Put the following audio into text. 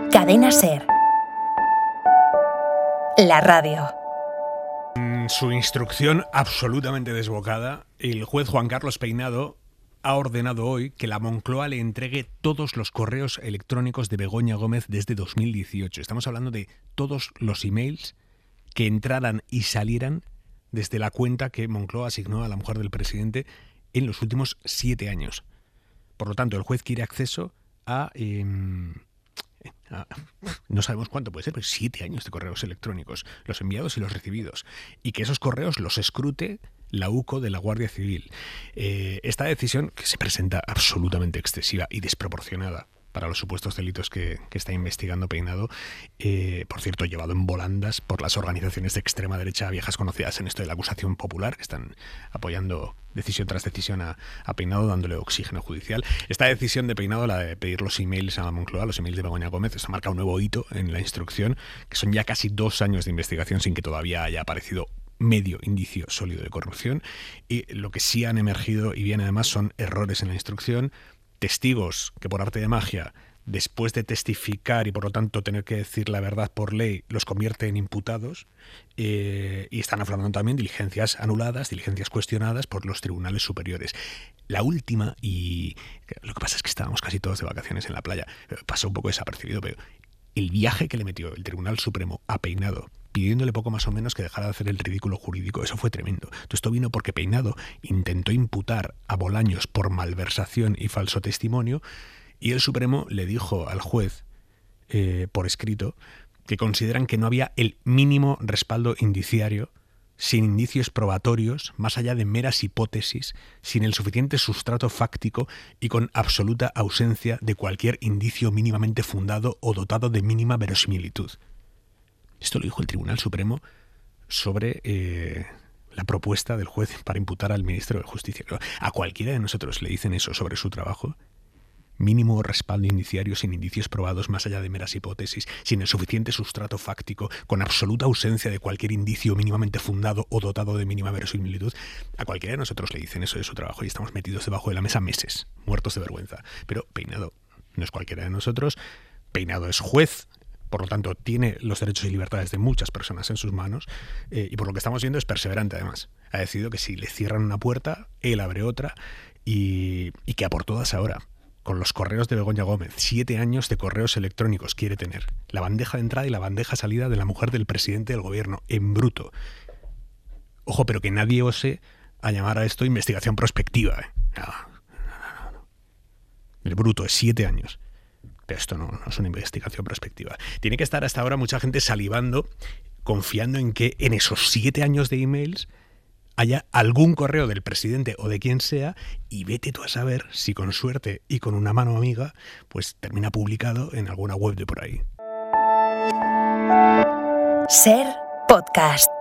Cadena SER. La radio. Su instrucción absolutamente desbocada, el juez Juan Carlos Peinado ha ordenado hoy que la Moncloa le entregue todos los correos electrónicos de Begoña Gómez desde 2018. Estamos hablando de todos los emails que entraran y salieran desde la cuenta que Moncloa asignó a la mujer del presidente en los últimos 7 años. Por lo tanto, el juez quiere acceso a no sabemos cuánto puede ser, pero 7 años de correos electrónicos, los enviados y los recibidos, y que esos correos los escrute la UCO de la Guardia Civil. Esta decisión, que se presenta absolutamente excesiva y desproporcionada para los supuestos delitos que está investigando Peinado, por cierto, llevado en volandas por las organizaciones de extrema derecha viejas conocidas en esto de la acusación popular, que están apoyando decisión tras decisión a Peinado, dándole oxígeno judicial. Esta decisión de Peinado, la de pedir los emails a Moncloa, los emails de Begoña Gómez, esto marca un nuevo hito en la instrucción, que son ya casi 2 años de investigación sin que todavía haya aparecido medio indicio sólido de corrupción, y lo que sí han emergido, y bien además, son errores en la instrucción, testigos que por arte de magia, después de testificar y por lo tanto tener que decir la verdad por ley, los convierte en imputados, y están afrontando también diligencias anuladas, diligencias cuestionadas por los tribunales superiores. La última, y lo que pasa es que estábamos casi todos de vacaciones en la playa, pasó un poco desapercibido, pero el viaje que le metió el Tribunal Supremo a Peinado, pidiéndole poco más o menos que dejara de hacer el ridículo jurídico, eso fue tremendo. Todo esto vino porque Peinado intentó imputar a Bolaños por malversación y falso testimonio, y el Supremo le dijo al juez, por escrito, que consideran que no había el mínimo respaldo indiciario, sin indicios probatorios, más allá de meras hipótesis, sin el suficiente sustrato fáctico y con absoluta ausencia de cualquier indicio mínimamente fundado o dotado de mínima verosimilitud. Esto lo dijo el Tribunal Supremo sobre la propuesta del juez para imputar al ministro de Justicia. A cualquiera de nosotros le dicen eso sobre su trabajo. Mínimo respaldo indiciario sin indicios probados más allá de meras hipótesis, sin el suficiente sustrato fáctico, con absoluta ausencia de cualquier indicio mínimamente fundado o dotado de mínima verosimilitud. A cualquiera de nosotros le dicen eso de su trabajo y estamos metidos debajo de la mesa meses, muertos de vergüenza. Pero Peinado no es cualquiera de nosotros. Peinado es juez, por lo tanto tiene los derechos y libertades de muchas personas en sus manos, y por lo que estamos viendo es perseverante además. Ha decidido que si le cierran una puerta, él abre otra, y que a por todas ahora, con los correos de Begoña Gómez, 7 años de correos electrónicos quiere tener. La bandeja de entrada y la bandeja de salida de la mujer del presidente del gobierno, en bruto. Ojo, pero que nadie ose a llamar a esto investigación prospectiva. No. El bruto es 7 años. Pero esto no es una investigación prospectiva. Tiene que estar hasta ahora mucha gente salivando, confiando en que en esos 7 años de emails haya algún correo del presidente o de quien sea, y vete tú a saber si con suerte y con una mano amiga pues termina publicado en alguna web de por ahí. SER Podcast.